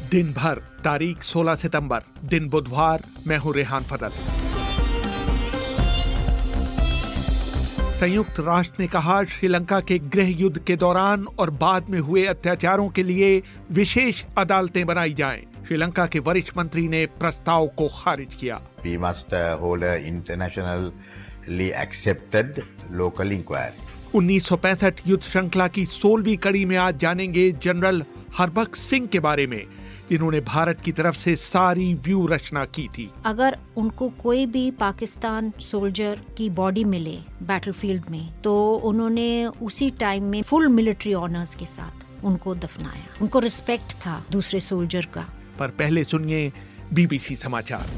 दिन भर, तारीख 16 सितंबर, दिन बुधवार। मैं हूं रेहान फजल। संयुक्त राष्ट्र ने कहा, श्रीलंका के गृह युद्ध के दौरान और बाद में हुए अत्याचारों के लिए विशेष अदालतें बनाई जाएं। श्रीलंका के वरिष्ठ मंत्री ने प्रस्ताव को खारिज किया। We must hold an internationally accepted local inquiry. 1965 युद्ध श्रृंखला की 16वीं कड़ी में आज जानेंगे जनरल हरबख्श सिंह के बारे में, जिन्होंने भारत की तरफ से सारी व्यू रचना की थी। अगर उनको कोई भी पाकिस्तान सोल्जर की बॉडी मिले बैटलफील्ड में, तो उन्होंने उसी टाइम में फुल मिलिट्री ऑनर्स के साथ उनको दफनाया। उनको रिस्पेक्ट था दूसरे सोल्जर का। पर पहले सुनिए बीबीसी समाचार।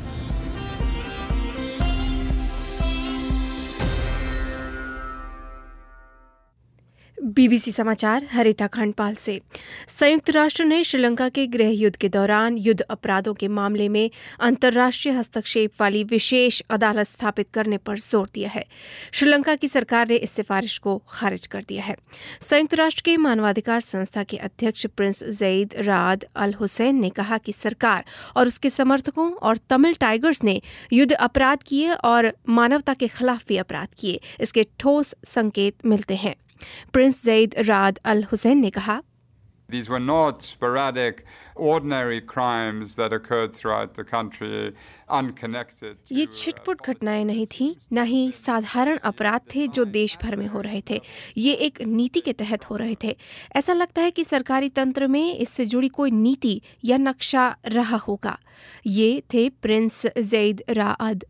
बीबीसी समाचार हरिता खंडपाल से। संयुक्त राष्ट्र ने श्रीलंका के गृह युद्ध के दौरान युद्ध अपराधों के मामले में अंतर्राष्ट्रीय हस्तक्षेप वाली विशेष अदालत स्थापित करने पर जोर दिया है। श्रीलंका की सरकार ने इस सिफारिश को खारिज कर दिया है। संयुक्त राष्ट्र के मानवाधिकार संस्था के अध्यक्ष प्रिंस ज़ईद राद अल हुसैन ने कहा कि सरकार और उसके समर्थकों और तमिल टाइगर्स ने युद्ध अपराध किए और मानवता के खिलाफ भी अपराध किए, इसके ठोस संकेत मिलते हैं। प्रिंस ज़ईद राद अल हुसैन ने कहा, These were not sporadic, ordinary crimes that occurred throughout the country, unconnected to... ये छिटपुट घटनाएं नहीं थीं, न ही साधारण अपराध थे जो देश भर में हो रहे थे। ये एक नीति के तहत हो रहे थे। ऐसा लगता है कि सरकारी तंत्र में इससे जुड़ी कोई नीति या नक्शा रहा होगा। ये थे प्रिंस ज़ईद राद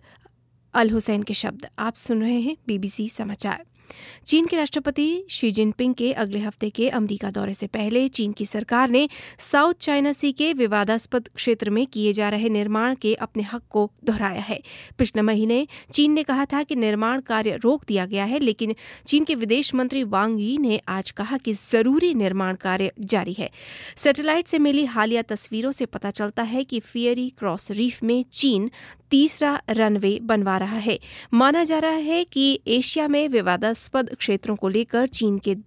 अल हुसैन के शब्द। आप सुन रहे हैं बीबीसी समाचार। चीन के राष्ट्रपति शी जिनपिंग के अगले हफ्ते के अमेरिका दौरे से पहले चीन की सरकार ने साउथ चाइना सी के विवादास्पद क्षेत्र में किए जा रहे निर्माण के अपने हक को दोहराया है। पिछले महीने चीन ने कहा था कि निर्माण कार्य रोक दिया गया है, लेकिन चीन के विदेश मंत्री वांग यी ने आज कहा कि जरूरी निर्माण कार्य जारी है। सैटेलाइट से मिली हालिया तस्वीरों से पता चलता है कि फेयरी क्रॉस रीफ में चीन तीसरा रनवे बनवा रहा है। माना जा रहा है कि एशिया में विवादास्पद क्षेत्रों को लेकर चीन के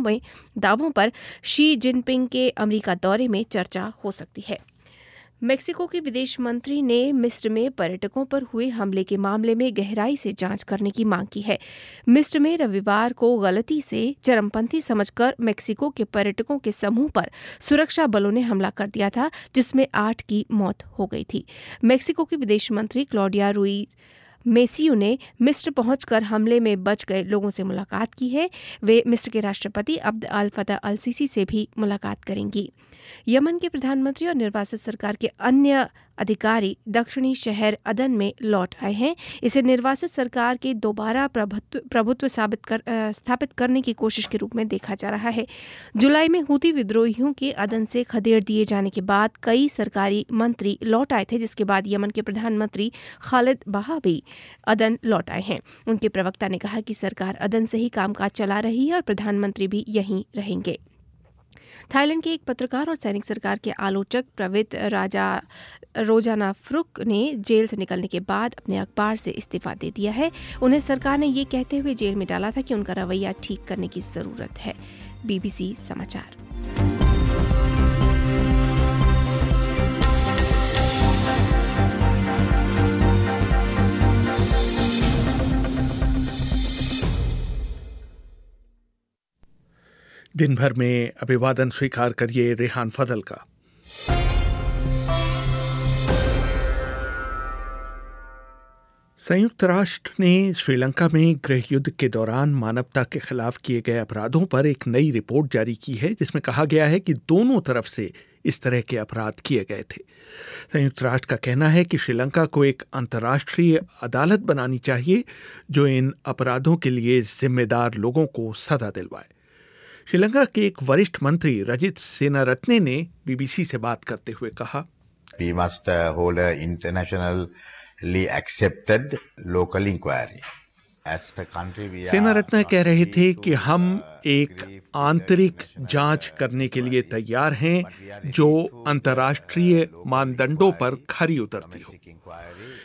दावों पर शी जिनपिंग के अमेरिका दौरे में चर्चा हो सकती है। मेक्सिको के विदेश मंत्री ने मिस्र में पर्यटकों पर हुए हमले के मामले में गहराई से जांच करने की मांग की है। मिस्र में रविवार को गलती से चरमपंथी समझकर मेक्सिको के पर्यटकों के समूह पर सुरक्षा बलों ने हमला कर दिया था, जिसमें 8 की मौत हो गई थी। मेक्सिको की विदेश मंत्री क्लॉडिया रुइज मेसियो ने मिस्र पहुंचकर हमले में बच गए लोगों से मुलाकात की है। वे मिस्र के राष्ट्रपति अब्द अल फतह अल सीसी से भी मुलाकात करेंगी। यमन के प्रधानमंत्री और निर्वासित सरकार के अन्य अधिकारी दक्षिणी शहर अदन में लौट आए हैं। इसे निर्वासित सरकार के दोबारा प्रभुत्व स्थापित करने की कोशिश के रूप में देखा जा रहा है। जुलाई में हूती विद्रोहियों के अदन से खदेड़ दिए जाने के बाद कई सरकारी मंत्री लौट आए थे, जिसके बाद यमन के प्रधानमंत्री खालिद बाहा भी अदन लौट आए हैं। उनके प्रवक्ता ने कहा कि सरकार अदन से ही कामकाज चला रही है और प्रधानमंत्री भी यहीं रहेंगे। थाईलैंड के एक पत्रकार और सैनिक सरकार के आलोचक प्रवित रोजाना फ्रुक ने जेल से निकलने के बाद अपने अखबार से इस्तीफा दे दिया है। उन्हें सरकार ने ये कहते हुए जेल में डाला था कि उनका रवैया ठीक करने की जरूरत है। बीबीसी समाचार। दिन भर में अभिवादन स्वीकार करिए रेहान फजल का। संयुक्त राष्ट्र ने श्रीलंका में गृह युद्ध के दौरान मानवता के खिलाफ किए गए अपराधों पर एक नई रिपोर्ट जारी की है, जिसमें कहा गया है कि दोनों तरफ से इस तरह के अपराध किए गए थे। संयुक्त राष्ट्र का कहना है कि श्रीलंका को एक अंतर्राष्ट्रीय अदालत बनानी चाहिए जो इन अपराधों के लिए जिम्मेदार लोगों को सजा दिलवाए। श्रीलंका के एक वरिष्ठ मंत्री रजित सेनारत्ने ने बीबीसी से बात करते हुए कहा, We must hold an internationally accepted local inquiry. Senaratne कह रहे थे कि हम एक आंतरिक जांच करने के लिए तैयार हैं जो अंतर्राष्ट्रीय मानदंडों पर खरी उतरती हो।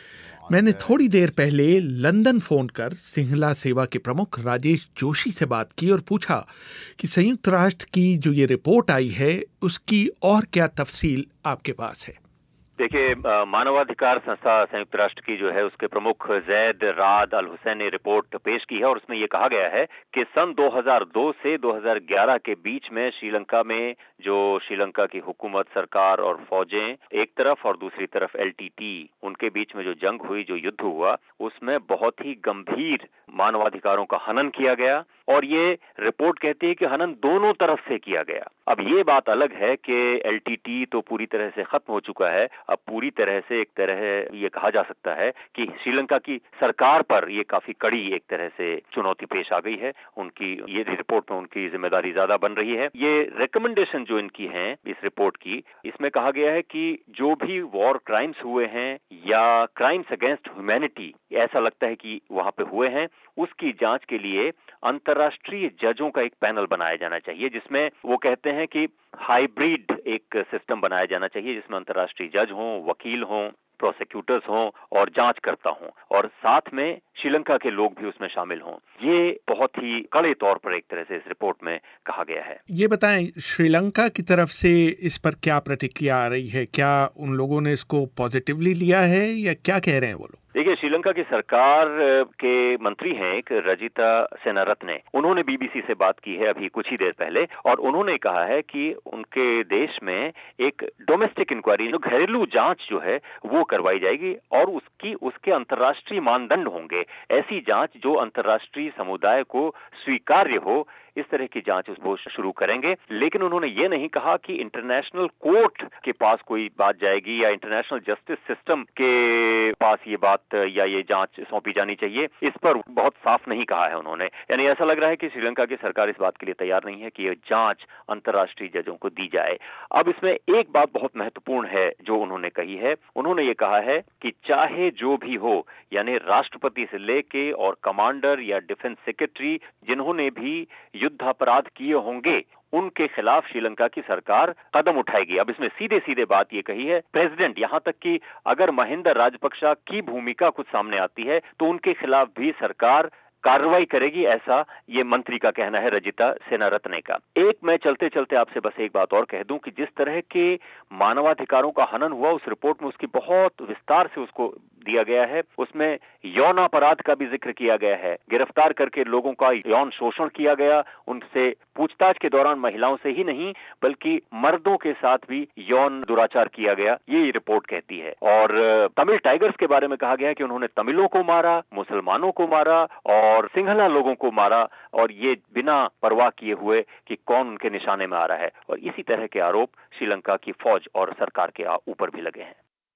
मैंने थोड़ी देर पहले लंदन फोन कर सिंहला सेवा के प्रमुख राजेश जोशी से बात की और पूछा कि संयुक्त राष्ट्र की जो ये रिपोर्ट आई है उसकी और क्या तफसील आपके पास है। देखिए, मानवाधिकार संस्था संयुक्त राष्ट्र की जो है उसके प्रमुख जैद राद अल हुसैन ने रिपोर्ट पेश की है और उसमें ये कहा गया है कि सन 2002 से 2011 के बीच में श्रीलंका में जो श्रीलंका की हुकूमत, सरकार और फौजें एक तरफ और दूसरी तरफ LTT, उनके बीच में जो जंग हुई, जो युद्ध हुआ, उसमें बहुत ही गंभीर मानवाधिकारों का हनन किया गया और ये रिपोर्ट कहती है कि हनन दोनों तरफ से किया गया। अब ये बात अलग है कि LTT तो पूरी तरह से खत्म हो चुका है। अब पूरी तरह से एक तरह ये कहा जा सकता है कि श्रीलंका की सरकार पर ये काफी कड़ी एक तरह से चुनौती पेश आ गई है। उनकी ये रिपोर्ट में उनकी जिम्मेदारी ज्यादा बन रही है। ये रिकमेंडेशन जो इनकी हैं इस रिपोर्ट की, इसमें कहा गया है कि जो भी वॉर क्राइम्स हुए हैं या क्राइम्स अगेंस्ट ह्यूमैनिटी ऐसा लगता है कि वहां पे हुए हैं, उसकी जांच के लिए अंतर्राष्ट्रीय जजों का एक पैनल बनाया जाना चाहिए, जिसमें वो कहते हैं कि हाइब्रिड एक सिस्टम बनाया जाना चाहिए जिसमें अंतर्राष्ट्रीय जज हों, वकील हों, प्रोसिक्यूटर्स हों और जांचकर्ता हों और साथ में श्रीलंका के लोग भी उसमें शामिल हों। ये बहुत ही कड़े तौर पर एक तरह से इस रिपोर्ट में कहा गया है। ये बताएं, श्रीलंका की तरफ से इस पर क्या प्रतिक्रिया आ रही है? क्या उन लोगों ने इसको पॉजिटिवली लिया है या क्या कह रहे हैं वो लोग? देखिए, श्रीलंका की सरकार के मंत्री हैं एक रजिता सेनारत्ने, उन्होंने BBC से बात की है अभी कुछ ही देर पहले और उन्होंने कहा है कि उनके देश में एक डोमेस्टिक इंक्वायरी, जो घरेलू जांच जो है वो करवाई जाएगी और उसके अंतर्राष्ट्रीय मानदंड होंगे। ऐसी जांच जो अंतर्राष्ट्रीय समुदाय को स्वीकार्य हो, इस तरह की जांच वो शुरू करेंगे। लेकिन उन्होंने ये नहीं कहा कि इंटरनेशनल कोर्ट के पास कोई बात जाएगी या इंटरनेशनल जस्टिस सिस्टम के पास ये बात या ये जांच सौंपी जानी चाहिए। इस पर बहुत साफ नहीं कहा है उन्होंने। यानी ऐसा लग रहा है कि श्रीलंका की सरकार इस बात के लिए तैयार नहीं है कि ये जांच अंतर्राष्ट्रीय जजों को दी जाए। अब इसमें एक बात बहुत महत्वपूर्ण है जो उन्होंने कही है। उन्होंने ये कहा है कि चाहे जो भी हो, यानी राष्ट्रपति से लेके और कमांडर या डिफेंस सेक्रेटरी जिन्होंने भी युद्ध अपराध किए होंगे, उनके खिलाफ श्रीलंका की सरकार कदम उठाएगी। अब इसमें सीधे सीधे बात ये कही है प्रेसिडेंट, यहां तक कि अगर महिंदा राजपक्षा की भूमिका कुछ सामने आती है तो उनके खिलाफ भी सरकार कार्रवाई करेगी, ऐसा ये मंत्री का कहना है, रजिता सेनारत्ने का। एक मैं चलते चलते आपसे बस एक बात और कह दूं कि जिस तरह के मानवाधिकारों का हनन हुआ उस रिपोर्ट में उसकी बहुत विस्तार से उसको दिया गया है। उसमें यौन अपराध का भी जिक्र किया गया है, गिरफ्तार करके लोगों का यौन शोषण किया गया, उनसे पूछताछ के दौरान महिलाओं से ही नहीं बल्कि मर्दों के साथ भी यौन दुराचार किया गया, ये रिपोर्ट कहती है। और तमिल टाइगर्स के बारे में कहा गया कि उन्होंने तमिलों को मारा, मुसलमानों को मारा और सिंहला लोगों को मारा, और ये बिना परवाह किए हुए कि कौन उनके निशाने में आ रहा है। और इसी तरह के आरोप श्रीलंका की फौज और सरकार के ऊपर भी लगे हैं।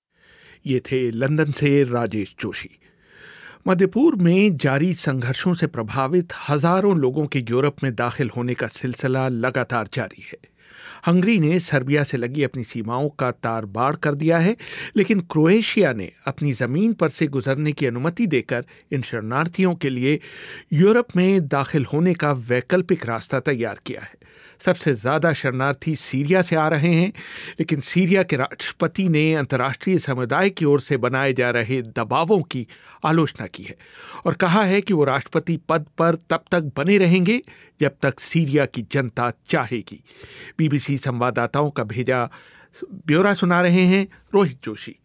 ये थे लंदन से राजेश जोशी। मध्यपूर्व में जारी संघर्षों से प्रभावित हजारों लोगों के यूरोप में दाखिल होने का सिलसिला लगातार जारी है। हंगरी ने सर्बिया से लगी अपनी सीमाओं का तार बाड़ कर दिया है, लेकिन क्रोएशिया ने अपनी ज़मीन पर से गुजरने की अनुमति देकर इन शरणार्थियों के लिए यूरोप में दाखिल होने का वैकल्पिक रास्ता तैयार किया है। सबसे ज़्यादा शरणार्थी सीरिया से आ रहे हैं, लेकिन सीरिया के राष्ट्रपति ने अंतर्राष्ट्रीय समुदाय की ओर से बनाए जा रहे दबावों की आलोचना की है और कहा है कि वो राष्ट्रपति पद पर तब तक बने रहेंगे जब तक सीरिया की जनता चाहेगी। BBC संवाददाताओं का भेजा ब्यौरा सुना रहे हैं रोहित जोशी।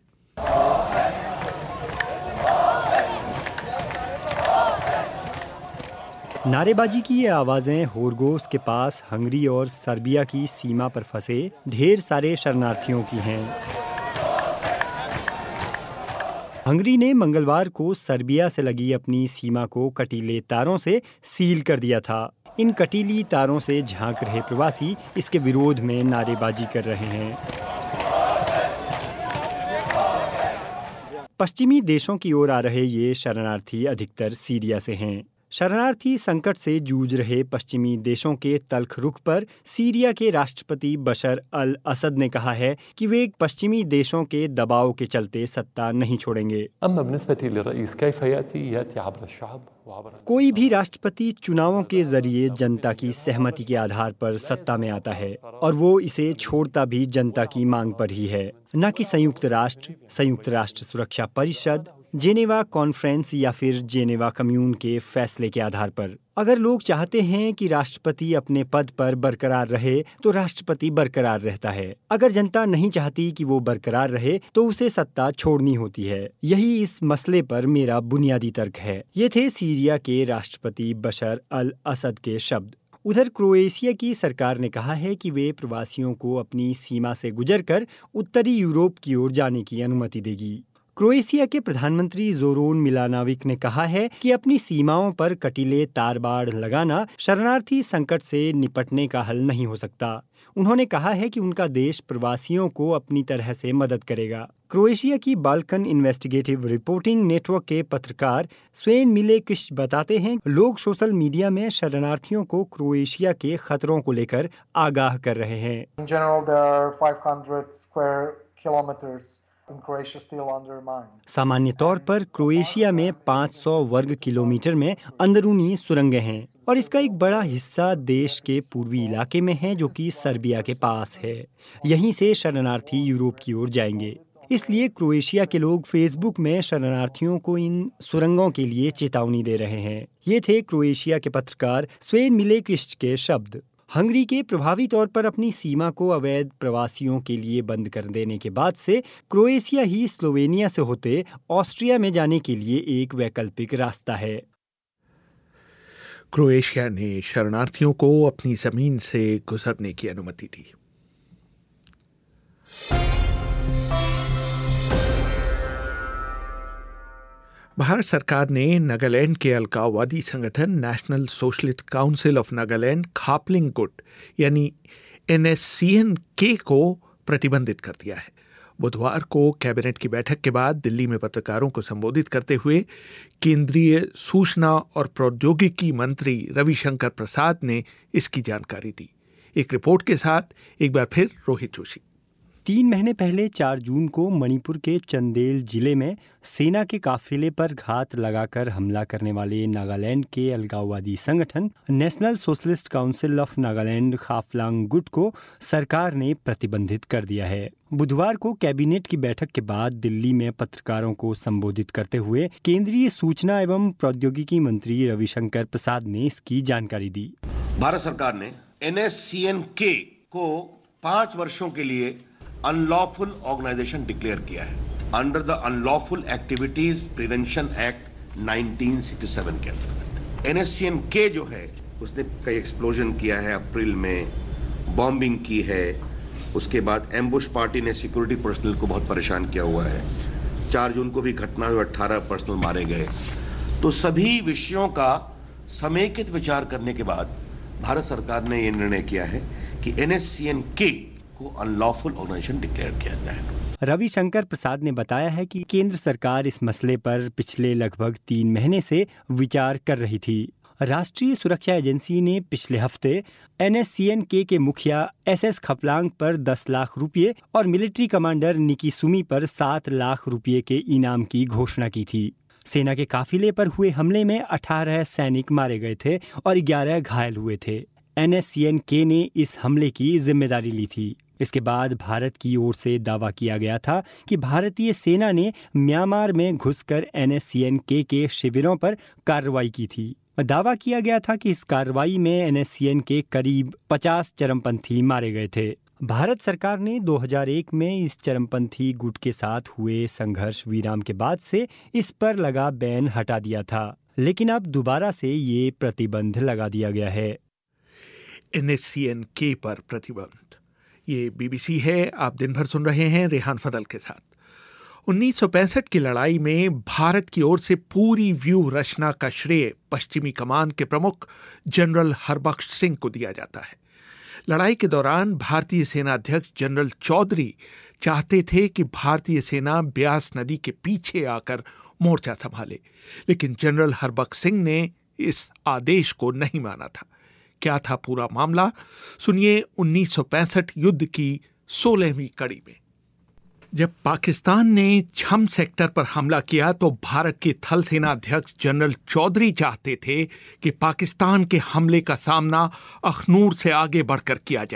नारेबाजी की ये आवाज़ें होर्गोस के पास हंगरी और सर्बिया की सीमा पर फंसे ढेर सारे शरणार्थियों की हैं। हंगरी ने मंगलवार को सर्बिया से लगी अपनी सीमा को कटीले तारों से सील कर दिया था। इन कटीली तारों से झांक रहे प्रवासी इसके विरोध में नारेबाजी कर रहे हैं। पश्चिमी देशों की ओर आ रहे ये शरणार्थी अधिकतर सीरिया से हैं। शरणार्थी संकट से जूझ रहे पश्चिमी देशों के तल्ख रुख पर सीरिया के राष्ट्रपति बशर अल असद ने कहा है कि वे पश्चिमी देशों के दबाव के चलते सत्ता नहीं छोड़ेंगे। कोई भी राष्ट्रपति चुनावों के जरिए जनता की सहमति के आधार पर सत्ता में आता है और वो इसे छोड़ता भी जनता की मांग पर ही है, न कि संयुक्त राष्ट्र सुरक्षा परिषद जेनेवा कॉन्फ्रेंस या फिर जेनेवा कम्यून के फैसले के आधार पर। अगर लोग चाहते हैं कि राष्ट्रपति अपने पद पर बरकरार रहे तो राष्ट्रपति बरकरार रहता है। अगर जनता नहीं चाहती कि वो बरकरार रहे तो उसे सत्ता छोड़नी होती है। यही इस मसले पर मेरा बुनियादी तर्क है। ये थे सीरिया के राष्ट्रपति बशर अल असद के शब्द। उधर क्रोएशिया की सरकार ने कहा है कि वे प्रवासियों को अपनी सीमा से गुजरकर उत्तरी यूरोप की ओर जाने की अनुमति देगी। क्रोएशिया के प्रधानमंत्री जोरोन मिलानोविक ने कहा है कि अपनी सीमाओं पर कटीले तारबाड़ लगाना शरणार्थी संकट से निपटने का हल नहीं हो सकता। उन्होंने कहा है कि उनका देश प्रवासियों को अपनी तरह से मदद करेगा। क्रोएशिया की बाल्कन इन्वेस्टिगेटिव रिपोर्टिंग नेटवर्क के पत्रकार स्वेन मिलेकिश बताते हैं, लोग सोशल मीडिया में शरणार्थियों को क्रोएशिया के खतरों को लेकर आगाह कर रहे हैं। In general, there are 500 square kilometers. सामान्य तौर पर क्रोएशिया में 500 वर्ग किलोमीटर में अंदरूनी सुरंगें हैं और इसका एक बड़ा हिस्सा देश के पूर्वी इलाके में है जो कि सर्बिया के पास है। यहीं से शरणार्थी यूरोप की ओर जाएंगे। इसलिए क्रोएशिया के लोग फेसबुक में शरणार्थियों को इन सुरंगों के लिए चेतावनी दे रहे हैं। ये थे क्रोएशिया के पत्रकार स्वेन मिलेकिश के शब्द। हंगरी के प्रभावी तौर पर अपनी सीमा को अवैध प्रवासियों के लिए बंद कर देने के बाद से क्रोएशिया ही स्लोवेनिया से होते ऑस्ट्रिया में जाने के लिए एक वैकल्पिक रास्ता है। क्रोएशिया ने शरणार्थियों को अपनी जमीन से गुजरने की अनुमति दी। भारत सरकार ने नागालैंड के अलगाववादी संगठन National Socialist Council of Nagaland Khaplang गुट यानी NSCN-K को प्रतिबंधित कर दिया है। बुधवार को कैबिनेट की बैठक के बाद दिल्ली में पत्रकारों को संबोधित करते हुए केंद्रीय सूचना और प्रौद्योगिकी मंत्री रविशंकर प्रसाद ने इसकी जानकारी दी। एक रिपोर्ट के साथ एक बार फिर रोहित जोशी। 3 महीने पहले 4 जून को मणिपुर के चंदेल जिले में सेना के काफिले पर घात लगाकर हमला करने वाले नागालैंड के अलगाववादी संगठन National Socialist Council of Nagaland Khaplang गुट को सरकार ने प्रतिबंधित कर दिया है। बुधवार को कैबिनेट की बैठक के बाद दिल्ली में पत्रकारों को संबोधित करते हुए केंद्रीय सूचना एवं प्रौद्योगिकी मंत्री रविशंकर प्रसाद ने इसकी जानकारी दी। भारत सरकार ने NSCN-K को 5 वर्षों के लिए अनलॉफुल ऑर्गेनाइजेशन डिक्लेयर किया है under the Unlawful Activities Prevention Act 1967 के अंतर्गत। NSCN-K जो है उसने कई एक्सप्लोजन किया है, अप्रैल में बॉम्बिंग की है, उसके बाद एम्बुश पार्टी ने सिक्योरिटी पर्सनल को बहुत परेशान किया हुआ है। 4 जून को भी घटना हुई, 18 पर्सनल मारे गए। तो सभी विषयों का समेकित विचार करने के बाद भारत सरकार ने यह निर्णय किया है कि NSCN-K को अनलॉफुल ऑर्गेनाइजेशन डिक्लेयर किया जाता है। रविशंकर प्रसाद ने बताया है कि केंद्र सरकार इस मसले पर पिछले लगभग 3 महीने से विचार कर रही थी। राष्ट्रीय सुरक्षा एजेंसी ने पिछले हफ्ते NSCN-K के मुखिया SS खपलांग पर 10 लाख रुपये और मिलिट्री कमांडर निकी सुमी पर 7 लाख रुपये के इनाम की घोषणा की थी। सेना के काफिले पर हुए हमले में 18 सैनिक मारे गए थे और 11 घायल हुए थे। NSCN-K ने इस हमले की जिम्मेदारी ली थी। इसके बाद भारत की ओर से दावा किया गया था कि भारतीय सेना ने म्यांमार में घुसकर NSCN-K के शिविरों पर कार्रवाई की थी। दावा किया गया था कि इस कार्रवाई में NSCN-K करीब 50 चरमपंथी मारे गए थे। भारत सरकार ने 2001 में इस चरमपंथी गुट के साथ हुए संघर्ष विराम के बाद से इस पर लगा बैन हटा दिया था, लेकिन अब दोबारा से ये प्रतिबंध लगा दिया गया है। NSCN-K पर प्रतिबंध। ये BBC है, आप दिन भर सुन रहे हैं रेहान फदल के साथ। 1965 की लड़ाई में भारत की ओर से पूरी व्यूह रचना का श्रेय पश्चिमी कमान के प्रमुख जनरल हरबख्श सिंह को दिया जाता है। लड़ाई के दौरान भारतीय सेना अध्यक्ष जनरल चौधरी चाहते थे कि भारतीय सेना ब्यास नदी के पीछे आकर मोर्चा संभाले, लेकिन जनरल हरबख्श सिंह ने इस आदेश को नहीं माना था। क्या था पूरा मामला, सुनिए 1965 युद्ध की 16वीं कड़ी में। जब पाकिस्तान ने छम सेक्टर पर हमला किया तो भारत के थल सेना अध्यक्ष जनरल चौधरी चाहते थे कि पाकिस्तान के हमले का सामना अखनूर से आगे बढ़कर किया जाए,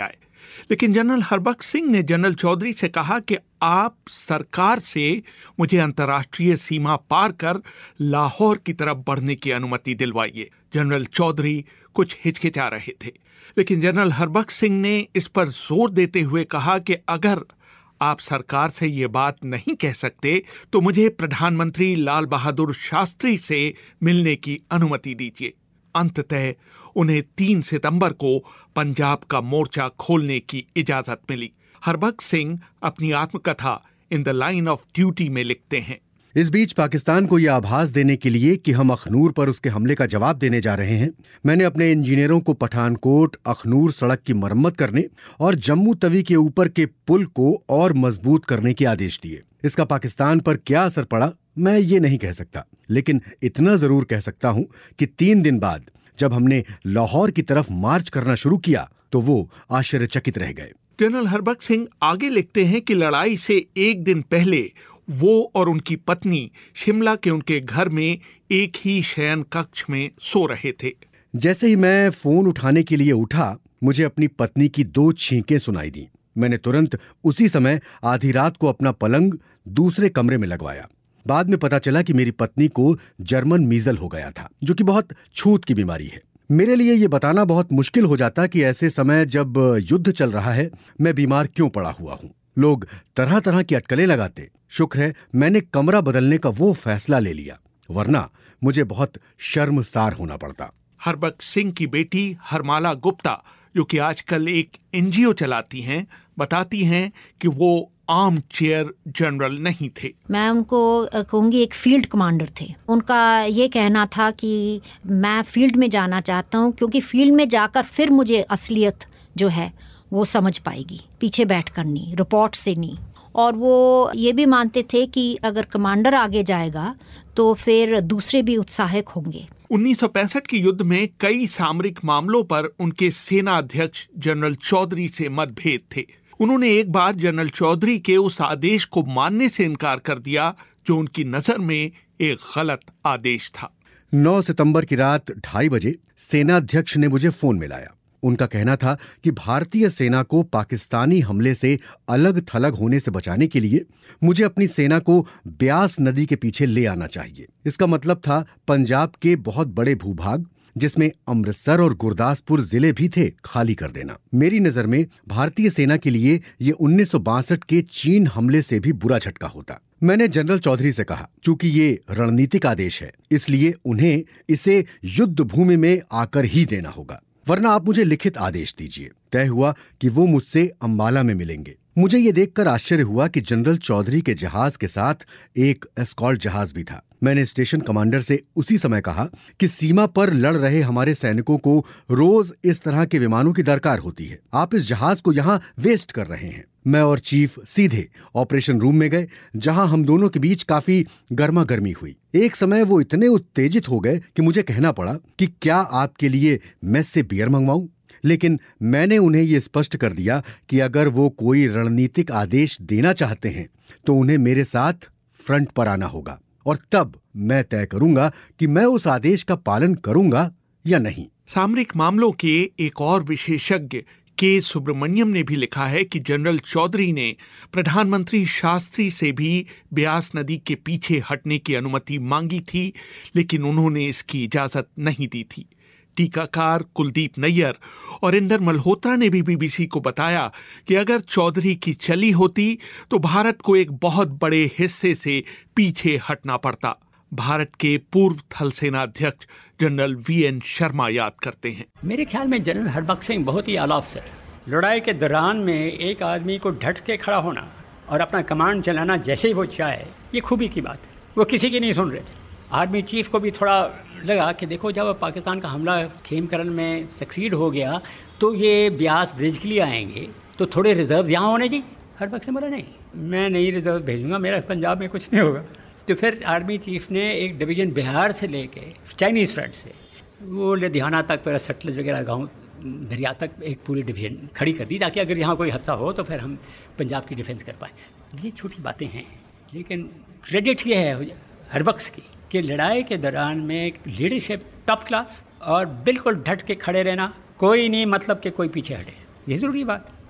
लेकिन जनरल हरबख्श सिंह ने जनरल चौधरी से कहा कि आप सरकार से मुझे अंतर्राष्ट्रीय सीमा पार कर लाहौर की तरफ बढ़ने की अनुमति दिलवाइए। जनरल चौधरी कुछ हिचकिचा रहे थे, लेकिन जनरल हरबख्श सिंह ने इस पर जोर देते हुए कहा कि अगर आप सरकार से ये बात नहीं कह सकते तो मुझे प्रधानमंत्री लाल बहादुर शास्त्री से मिलने की अनुमति दीजिए। अंततः उन्हें 3 सितंबर को पंजाब का मोर्चा खोलने की इजाजत मिली। हरबख्श सिंह अपनी आत्मकथा in the line of duty में लिखते हैं, इस बीच पाकिस्तान को यह आभास देने के लिए कि हम अखनूर पर उसके हमले का जवाब देने जा रहे हैं, मैंने अपने इंजीनियरों को पठानकोट अखनूर सड़क की मरम्मत करने और जम्मू तवी के ऊपर के पुल को और मजबूत करने के आदेश दिए। इसका पाकिस्तान पर क्या असर पड़ा मैं ये नहीं कह सकता, लेकिन इतना जरूर कह सकता हूं कि 3 दिन बाद जब हमने लाहौर की तरफ मार्च करना शुरू किया तो वो आश्चर्यचकित रह गए। जनरल हरबख्श सिंह आगे लिखते हैं कि लड़ाई से 1 दिन पहले वो और उनकी पत्नी शिमला के उनके घर में एक ही शयन कक्ष में सो रहे थे। जैसे ही मैं फोन उठाने के लिए उठा, मुझे अपनी पत्नी की 2 छींकें सुनाई दी। मैंने तुरंत उसी समय आधी रात को अपना पलंग दूसरे कमरे में लगवाया। बाद में पता चला कि मेरी पत्नी को जर्मन मीजल हो गया था, जो कि बहुत छूत की बीमारी है। मेरे लिए ये बताना बहुत मुश्किल हो जाता कि ऐसे समय जब युद्ध चल रहा है मैं बीमार क्यों पड़ा हुआ हूं। लोग तरह तरह की अटकलें लगाते। शुक्र है मैंने कमरा बदलने का वो फैसला ले लिया, वरना मुझे बहुत शर्मसार होना पड़ता। हरबख्श सिंह की बेटी हरमाला गुप्ता, जो कि आजकल एक एनजीओ चलाती हैं, बताती हैं कि वो आर्म चेयर जनरल नहीं थे। मैं उनको कहूँगी एक फील्ड कमांडर थे। उनका ये कहना था कि मैं फील्ड में जाना चाहता हूँ क्योंकि फील्ड में जाकर फिर मुझे असलियत जो है वो समझ पाएगी, पीछे बैठकर नहीं, रिपोर्ट से नहीं। और वो ये भी मानते थे कि अगर कमांडर आगे जाएगा तो फिर दूसरे भी उत्साहित होंगे। 1965 के युद्ध में कई सामरिक मामलों पर उनके सेना अध्यक्ष जनरल चौधरी से मतभेद थे। उन्होंने एक बार जनरल चौधरी के उस आदेश को मानने से इनकार कर दिया जो उनकी नजर में एक गलत आदेश था। 9 सितंबर की रात 2:30 बजे सेनाध्यक्ष ने मुझे फोन मिलाया। उनका कहना था कि भारतीय सेना को पाकिस्तानी हमले से अलग थलग होने से बचाने के लिए मुझे अपनी सेना को ब्यास नदी के पीछे ले आना चाहिए। इसका मतलब था पंजाब के बहुत बड़े भूभाग, जिसमें अमृतसर और गुरदासपुर जिले भी थे, खाली कर देना। मेरी नजर में भारतीय सेना के लिए ये 1962 के चीन हमले से भी बुरा झटका होता। मैंने जनरल चौधरी से कहा, चूंकि ये रणनीतिक आदेश है इसलिए उन्हें इसे युद्ध भूमि में आकर ही देना होगा, वरना आप मुझे लिखित आदेश दीजिए। तय हुआ कि वो मुझसे अंबाला में मिलेंगे। मुझे ये देखकर आश्चर्य हुआ कि जनरल चौधरी के जहाज के साथ एक एस्कॉर्ट जहाज भी था। मैंने स्टेशन कमांडर से उसी समय कहा कि सीमा पर लड़ रहे हमारे सैनिकों को रोज इस तरह के विमानों की दरकार होती है, आप इस जहाज को यहाँ वेस्ट कर रहे हैं। मैं और चीफ सीधे ऑपरेशन रूम में गए, जहां हम दोनों के बीच काफी गर्मा गर्मी हुई। एक समय वो इतने उत्तेजित हो गए कि मुझे कहना पड़ा कि क्या आपके लिए मेस से बियर मंगवाऊं, लेकिन मैंने उन्हें ये स्पष्ट कर दिया कि अगर वो कोई रणनीतिक आदेश देना चाहते हैं तो उन्हें मेरे साथ फ्रंट पर आना होगा और तब मैं तय करूंगा कि मैं उस आदेश का पालन करूंगा या नहीं। सामरिक मामलों के एक और विशेषज्ञ के सुब्रमण्यम ने भी लिखा है कि जनरल चौधरी ने प्रधानमंत्री शास्त्री से भी ब्यास नदी के पीछे हटने की अनुमति मांगी थी, लेकिन उन्होंने इसकी इजाजत नहीं दी थी। टीकाकार कुलदीप नैयर और इंदर मल्होत्रा ने भी बीबीसी को बताया कि अगर चौधरी की चली होती तो भारत को एक बहुत बड़े हिस्से से पीछे हटना पड़ता। भारत के पूर्व थल सेना अध्यक्ष जनरल वीएन शर्मा याद करते हैं, मेरे ख्याल में जनरल हरबख्श सिंह बहुत ही आला अफसर। लड़ाई के दौरान में एक आदमी को डट के खड़ा होना और अपना कमांड चलाना जैसे ही वो चाहे, ये खूबी की बात है। वो किसी की नहीं सुन रहे थे। आर्मी चीफ को भी थोड़ा लगा कि देखो जब पाकिस्तान का हमला खेमकरन में सक्सीड हो गया तो ये ब्यास ब्रिज के लिए आएंगे, तो थोड़े रिजर्व यहाँ होने चाहिए। हरबख्श सिंह बोला नहीं, मैं नहीं रिजर्व भेजूंगा, मेरा पंजाब में कुछ नहीं होगा। तो फिर आर्मी चीफ ने एक डिवीज़न बिहार से लेके चाइनीज़ फ्रंट से वो लुधियाना तक, फिर सतलज वगैरह गाँव दरिया तक एक पूरी डिवीज़न खड़ी कर दी, ताकि अगर यहाँ कोई हादसा हो तो फिर हम पंजाब की डिफेंस कर पाएँ। ये छोटी बातें हैं, लेकिन क्रेडिट ये है हरबख्श की कि लड़ाई के दौरान में लीडरशिप टॉप क्लास और बिल्कुल डट के खड़े रहना, कोई नहीं मतलब कि कोई पीछे हटे, ये ज़रूरी बात।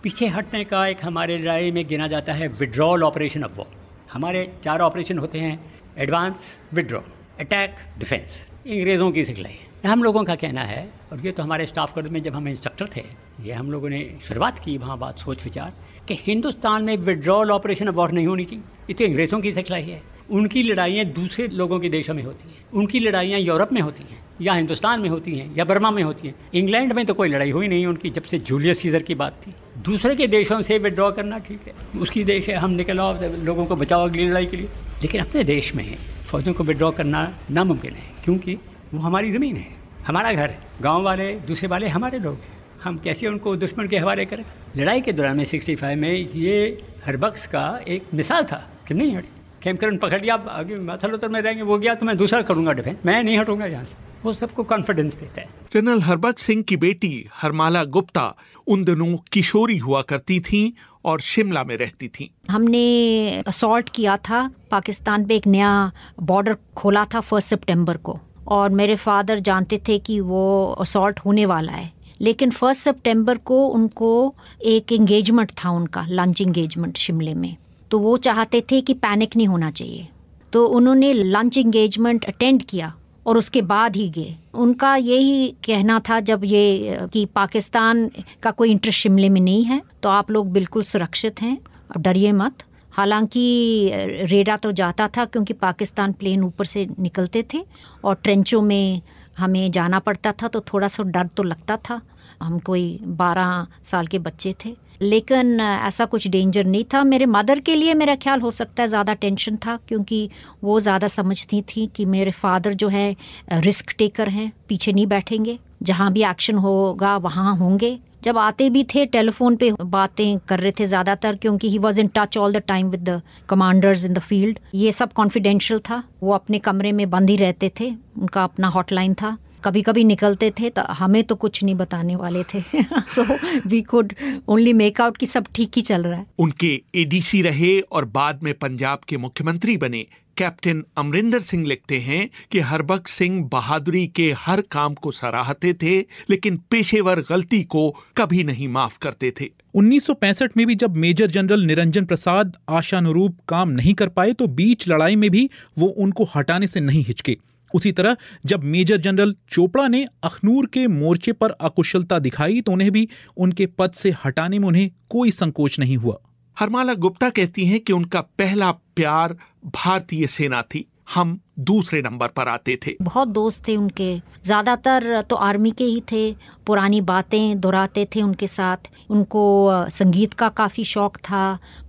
पीछे हटने का एक हमारे लड़ाई में गिना जाता है विड्रॉल ऑपरेशन ऑफ वॉर। हमारे 4 ऑपरेशन होते हैं, एडवांस, विड्रॉ, अटैक, डिफेंस। अंग्रेज़ों की सिखलाई है। हम लोगों का कहना है, और ये तो हमारे स्टाफ कोर्स में जब हम इंस्ट्रक्टर थे, ये हम लोगों ने शुरुआत की वहाँ बात सोच विचार कि हिंदुस्तान में विड्रॉल ऑपरेशन ऑफ वॉर नहीं होनी चाहिए। ये तो अंग्रेज़ों की सिखलाई है। उनकी लड़ाइयाँ दूसरे लोगों के देशों में होती हैं, उनकी लड़ाइयाँ यूरोप में होती हैं, या हिंदुस्तान में होती हैं, या बर्मा में होती हैं। इंग्लैंड में तो कोई लड़ाई हुई नहीं उनकी, जब से जूलियस सीजर की बात थी। दूसरे के देशों से विड्रॉ करना ठीक है, उसकी देश है, हम निकल आओ, लोगों को बचाओ अगली लड़ाई के लिए। लेकिन अपने देश में फौजों को विड्रॉ करना नामुमकिन है, क्योंकि वो हमारी ज़मीन है, हमारा घर है। गाँव वाले, दूसरे वाले हमारे लोग हैं, हम कैसे उनको दुश्मन के हवाले करें। लड़ाई के दौरान में 65 में ये हर बख्श का एक मिसाल था कि नहीं हटे, खेमकरण पकड़ लिया, आगे माथालोतर में रहेंगे, वो गया तो मैं दूसरा करूंगा डिफेंस, मैं नहीं हटूंगा यहाँ से। वो सबको कॉन्फिडेंस देता है। जनरल हरबख्श सिंह की बेटी हरमाला गुप्ता उन दिनों किशोरी हुआ करती थीं और शिमला में रहती थीं। हमने असॉल्ट किया था, पाकिस्तान पे एक नया बॉर्डर खोला था 1 सितंबर को, और मेरे फादर जानते थे कि वो असॉल्ट होने वाला है। लेकिन 1 सितंबर को उनको एक एंगेजमेंट था, उनका लंच एंगेजमेंट शिमले में, तो वो चाहते थे कि पैनिक नहीं होना चाहिए, तो उन्होंने लंच एंगेजमेंट अटेंड किया और उसके बाद ही गए। उनका यही कहना था जब ये कि पाकिस्तान का कोई इंटरेस्ट शिमले में नहीं है, तो आप लोग बिल्कुल सुरक्षित हैं, डरिए मत। हालांकि रेडा तो जाता था, क्योंकि पाकिस्तान प्लेन ऊपर से निकलते थे और ट्रेंचों में हमें जाना पड़ता था, तो थोड़ा सा डर तो लगता था। हम कोई 12 साल के बच्चे थे, लेकिन ऐसा कुछ डेंजर नहीं था। मेरे मदर के लिए मेरा ख्याल हो सकता है ज़्यादा टेंशन था, क्योंकि वो ज़्यादा समझती थी कि मेरे फादर जो है रिस्क टेकर हैं, पीछे नहीं बैठेंगे, जहाँ भी एक्शन होगा वहाँ होंगे। जब आते भी थे टेलीफोन पे बातें कर रहे थे ज़्यादातर, क्योंकि he was in touch all the time with the commanders in the field. ये सब कॉन्फिडेंशियल था। वो अपने कमरे में बंद ही रहते थे, उनका अपना हॉटलाइन था। कभी कभी निकलते थे तो हमें तो कुछ नहीं बताने वाले थे so we could only make out कि सब ठीक ही चल रहा है। उनके एडीसी रहे और बाद में पंजाब के मुख्यमंत्री बने कैप्टन अमरिंदर सिंह लिखते हैं कि हरबख्श सिंह बहादुरी के हर काम को सराहते थे, लेकिन पेशेवर गलती को कभी नहीं माफ करते थे। 1965 में भी जब मेजर जनरल निरंजन प्रसाद आशानुरूप काम नहीं कर पाए, तो बीच लड़ाई में भी वो उनको हटाने से नहीं हिचके। उसी तरह जब मेजर जनरल चोपड़ा ने अखनूर के मोर्चे पर अकुशलता दिखाई, तो उन्हें भी उनके पद से हटाने में उन्हें कोई संकोच नहीं हुआ। हरमाला गुप्ता कहती हैं कि उनका पहला प्यार भारतीय सेना थी, हम दूसरे नंबर पर आते थे। बहुत दोस्त थे उनके, ज़्यादातर तो आर्मी के ही थे, पुरानी बातें दोहराते थे उनके साथ। उनको संगीत का काफ़ी शौक था,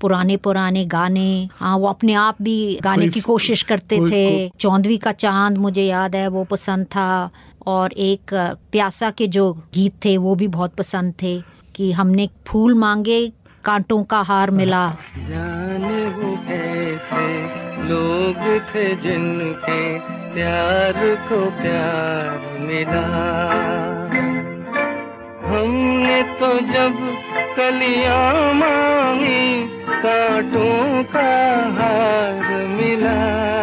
पुराने गाने, हाँ वो अपने आप भी गाने की कोशिश करते थे। चौंधवी का चांद मुझे याद है, वो पसंद था, और एक प्यासा के जो गीत थे वो भी बहुत पसंद थे, कि हमने फूल मांगे कांटों का हार मिला। जाने वो ऐसे लोग थे जिनके प्यार को प्यार मिला, हमने तो जब कलियां मांगी कांटों का हार मिला।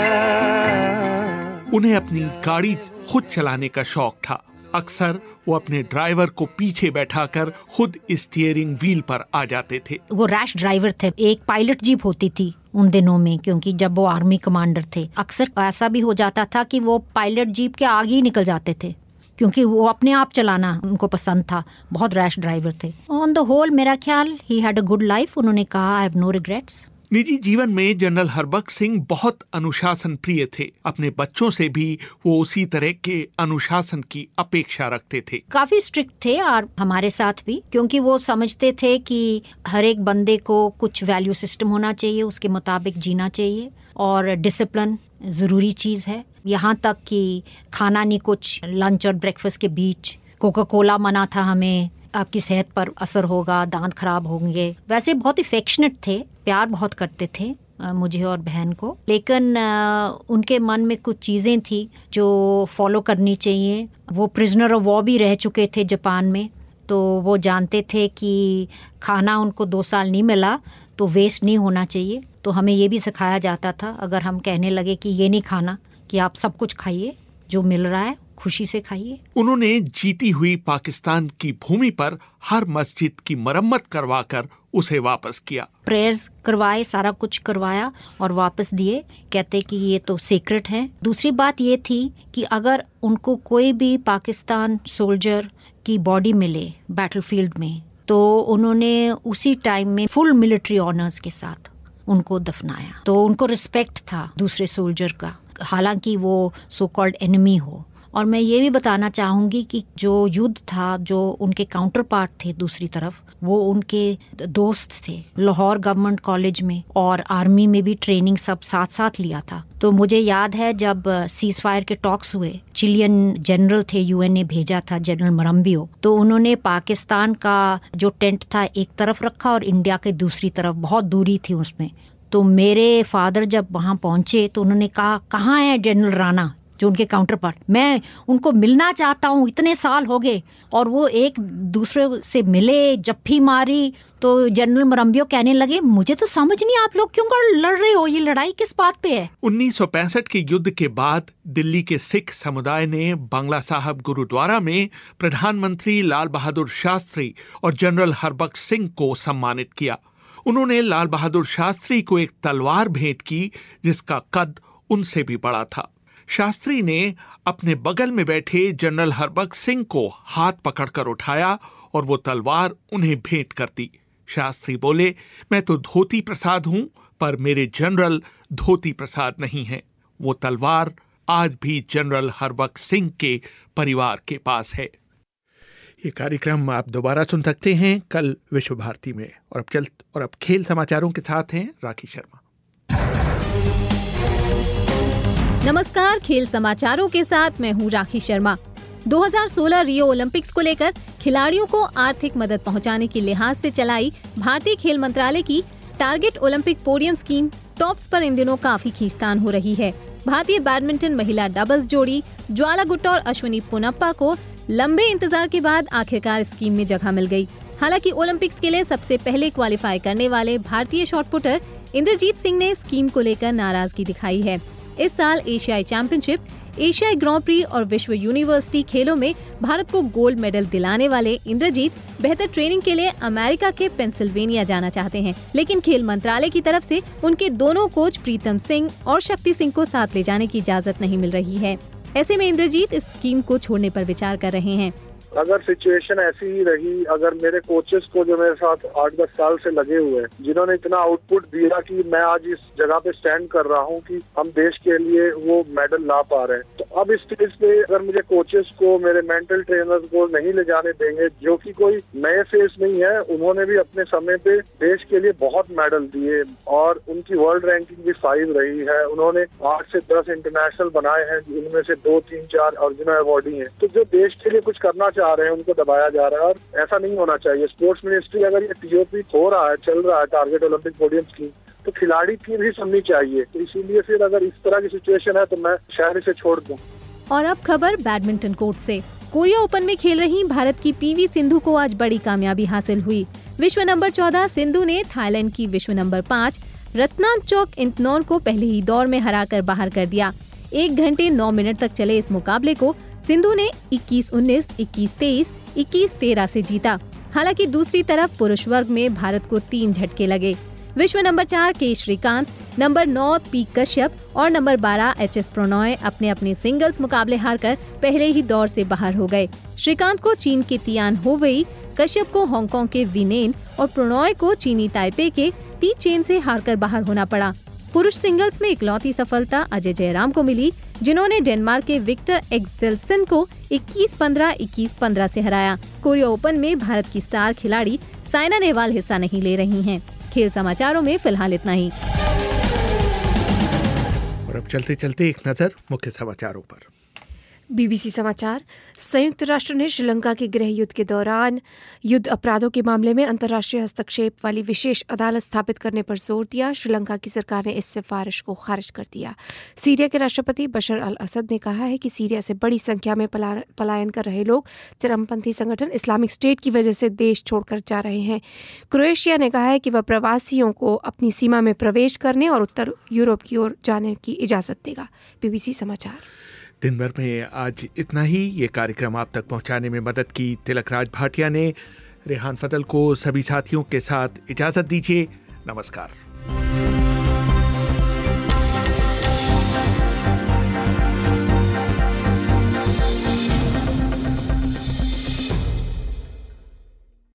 उन्हें अपनी गाड़ी खुद चलाने का शौक था। अक्सर वो अपने ड्राइवर को पीछे बैठाकर खुद स्टीयरिंग व्हील पर आ जाते थे। वो रैश ड्राइवर थे। एक पायलट जीप होती थी उन दिनों में, क्योंकि जब वो आर्मी कमांडर थे, अक्सर ऐसा भी हो जाता था कि वो पायलट जीप के आगे ही निकल जाते थे, क्योंकि वो अपने आप चलाना उनको पसंद था। बहुत रैश ड्राइवर थे। ऑन द होल मेरा ख्याल he had a good life. उन्होंने कहा आई हैव नो रिग्रेट्स। निजी जीवन में जनरल हरबख्श सिंह बहुत अनुशासन प्रिय थे। अपने बच्चों से भी वो उसी तरह के अनुशासन की अपेक्षा रखते थे। काफी स्ट्रिक्ट थे, और हमारे साथ भी, क्योंकि वो समझते थे कि हर एक बंदे को कुछ वैल्यू सिस्टम होना चाहिए, उसके मुताबिक जीना चाहिए, और डिसिप्लिन जरूरी चीज है। यहाँ तक कि खाना नहीं कुछ लंच और ब्रेकफास्ट के बीच। कोका कोला मना था हमें, आपकी सेहत पर असर होगा, दांत खराब होंगे। वैसे बहुत अफेक्शनेट थे, प्यार बहुत करते थे मुझे और बहन को, लेकिन उनके मन में कुछ चीज़ें थी जो फॉलो करनी चाहिए। वो प्रिजनर ऑफ वॉर भी रह चुके थे जापान में, तो वो जानते थे कि खाना उनको 2 साल नहीं मिला तो वेस्ट नहीं होना चाहिए। तो हमें ये भी सिखाया जाता था, अगर हम कहने लगे कि ये नहीं खाना, कि आप सब कुछ खाइए जो मिल रहा है, खुशी से खाइए। उन्होंने जीती हुई पाकिस्तान की भूमि पर हर मस्जिद की मरम्मत करवाकर उसे वापस किया। प्रेयर्स करवाए, सारा कुछ करवाया और वापस दिए। कहते कि ये तो सीक्रेट है। दूसरी बात ये थी कि अगर उनको कोई भी पाकिस्तान सोल्जर की बॉडी मिले बैटलफील्ड में तो उन्होंने उसी टाइम में फुल मिलिट्री ऑनर्स के साथ उनको दफनाया। तो उनको रिस्पेक्ट था दूसरे सोल्जर का, हालांकि वो सो कॉल्ड एनिमी हो। और मैं ये भी बताना चाहूँगी कि जो युद्ध था, जो उनके काउंटर पार्ट थे दूसरी तरफ, वो उनके दोस्त थे। लाहौर गवर्नमेंट कॉलेज में और आर्मी में भी ट्रेनिंग सब साथ साथ लिया था। तो मुझे याद है जब सीज फायर के टॉक्स हुए, चिलियन जनरल थे, यूएन ने भेजा था जनरल मरम्बियो, तो उन्होंने पाकिस्तान का जो टेंट था एक तरफ रखा और इंडिया के दूसरी तरफ, बहुत दूरी थी उसमें। तो मेरे फादर जब वहाँ पहुँचे तो उन्होंने कहा, कहाँ है जनरल राणा, जो उनके काउंटर पार्ट, मैं उनको मिलना चाहता हूँ, इतने साल हो गए। और वो एक दूसरे से मिले, जप्फी मारी। तो जनरल मरम्बियो कहने लगे, मुझे तो समझ नहीं आप लोग क्यों लड़ रहे हो, ये लड़ाई किस बात पे है। 1965 के युद्ध के बाद दिल्ली के सिख समुदाय ने बांग्ला साहब गुरुद्वारा में प्रधानमंत्री लाल बहादुर शास्त्री और जनरल हरबख्श सिंह को सम्मानित किया। उन्होंने लाल बहादुर शास्त्री को एक तलवार भेंट की जिसका कद उनसे भी बड़ा था। शास्त्री ने अपने बगल में बैठे जनरल हरबख्श सिंह को हाथ पकड़कर उठाया और वो तलवार उन्हें भेंट कर दी। शास्त्री बोले, मैं तो धोती प्रसाद हूं, पर मेरे जनरल धोती प्रसाद नहीं हैं। वो तलवार आज भी जनरल हरबख्श सिंह के परिवार के पास है। ये कार्यक्रम आप दोबारा सुन सकते हैं कल विश्व भारती में। और अब खेल समाचारों के साथ हैं राखी शर्मा। नमस्कार, खेल समाचारों के साथ मैं हूँ राखी शर्मा। 2016 रियो ओलंपिक्स को लेकर खिलाड़ियों को आर्थिक मदद पहुंचाने के लिहाज से चलाई भारतीय खेल मंत्रालय की Target Olympic Podium Scheme TOPS पर इन दिनों काफी खींचतान हो रही है। भारतीय बैडमिंटन महिला डबल्स जोड़ी ज्वाला गुट्टा और अश्विनी पोनप्पा को लंबे इंतजार के बाद आखिरकार स्कीम में जगह मिल गई। हालांकि ओलंपिक्स के लिए सबसे पहले क्वालिफाई करने वाले भारतीय शॉटपुटर इंद्रजीत सिंह ने स्कीम को लेकर नाराजगी दिखाई है। इस साल एशियाई चैंपियनशिप, एशियाई ग्रां प्री और विश्व यूनिवर्सिटी खेलों में भारत को गोल्ड मेडल दिलाने वाले इंद्रजीत बेहतर ट्रेनिंग के लिए अमेरिका के पेंसिल्वेनिया जाना चाहते हैं, लेकिन खेल मंत्रालय की तरफ से उनके दोनों कोच प्रीतम सिंह और शक्ति सिंह को साथ ले जाने की इजाजत नहीं मिल रही है। ऐसे में इंद्रजीत इस स्कीम को छोड़ने पर विचार कर रहे हैं। अगर सिचुएशन ऐसी ही रही, अगर मेरे कोचेस को जो मेरे साथ 8-10 साल से लगे हुए हैं, जिन्होंने इतना आउटपुट दिया कि मैं आज इस जगह पे स्टैंड कर रहा हूँ कि हम देश के लिए वो मेडल ला पा रहे हैं, तो अब इस स्टेज पे अगर मुझे कोचेस को, मेरे मेंटल ट्रेनर्स को नहीं ले जाने देंगे, जो कि कोई नए फेस नहीं है, उन्होंने भी अपने समय पे देश के लिए बहुत मेडल दिए और उनकी वर्ल्ड रैंकिंग भी 5 रही है। उन्होंने 8 से 10 इंटरनेशनल बनाए हैं, जिनमें से 2, 3, 4 अर्जुन अवार्डी हैं। तो जो देश के लिए कुछ करना चाह रहे हैं उनको दबाया जा रहा है और ऐसा नहीं होना चाहिए। स्पोर्ट्स मिनिस्ट्री अगर ये टीओपी हो रहा है, चल रहा है टारगेट ओलंपिक पोडियम स्कीम, तो खिलाड़ी की भी सुननी चाहिए। तो इसीलिए फिर अगर इस तरह की सिचुएशन है तो मैं शायद इसे छोड़ दूं। और अब खबर बैडमिंटन कोर्ट से। कोरिया ओपन में खेल रही भारत की पीवी सिंधु को आज बड़ी कामयाबी हासिल हुई। विश्व नंबर 14 सिंधु ने थाईलैंड की विश्व नंबर 5 रत्नाचोक इंतनोन को पहले ही दौर में हराकर बाहर कर दिया। 1 घंटे 9 मिनट तक चले इस मुकाबले को सिंधु ने 21-19, 21-23, 21-13 से जीता। हालांकि दूसरी तरफ पुरुष वर्ग में भारत को 3 झटके लगे। विश्व नंबर 4 के श्रीकांत, नंबर 9 पी कश्यप और नंबर 12 एच.एस. प्रणॉय अपने अपने सिंगल्स मुकाबले हारकर पहले ही दौर से बाहर हो गए। श्रीकांत को चीन के तियान होवेई, कश्यप को हांगकांग के विनेन और प्रणॉय को चीनी ताइपे के ती चेन से हारकर बाहर होना पड़ा। पुरुष सिंगल्स में इकलौती सफलता अजय जयराम को मिली, जिन्होंने डेनमार्क के विक्टर एक्सेल्सन को 21-15, 21-15 से हराया। कोरिया ओपन में भारत की स्टार खिलाड़ी साइना नेहवाल हिस्सा नहीं ले रही हैं। खेल समाचारों में फिलहाल इतना ही। और अब चलते चलते एक नजर मुख्य समाचारों पर। बीबीसी समाचार। संयुक्त राष्ट्र ने श्रीलंका के गृह युद्ध के दौरान युद्ध अपराधों के मामले में अंतर्राष्ट्रीय हस्तक्षेप वाली विशेष अदालत स्थापित करने पर जोर दिया। श्रीलंका की सरकार ने इस सिफारिश को खारिज कर दिया। सीरिया के राष्ट्रपति बशर अल असद ने कहा है कि सीरिया से बड़ी संख्या में पलायन कर रहे लोग चरमपंथी संगठन इस्लामिक स्टेट की वजह से देश छोड़कर जा रहे हैं। क्रोएशिया ने कहा है कि वह प्रवासियों को अपनी सीमा में प्रवेश करने और उत्तर यूरोप की ओर जाने की इजाजत देगा। बीबीसी समाचार। दिन भर में आज इतना ही। ये कार्यक्रम आप तक पहुंचाने में मदद की तिलकराज भाटिया ने। रेहान फजल को सभी साथियों के साथ इजाजत दीजिए। नमस्कार।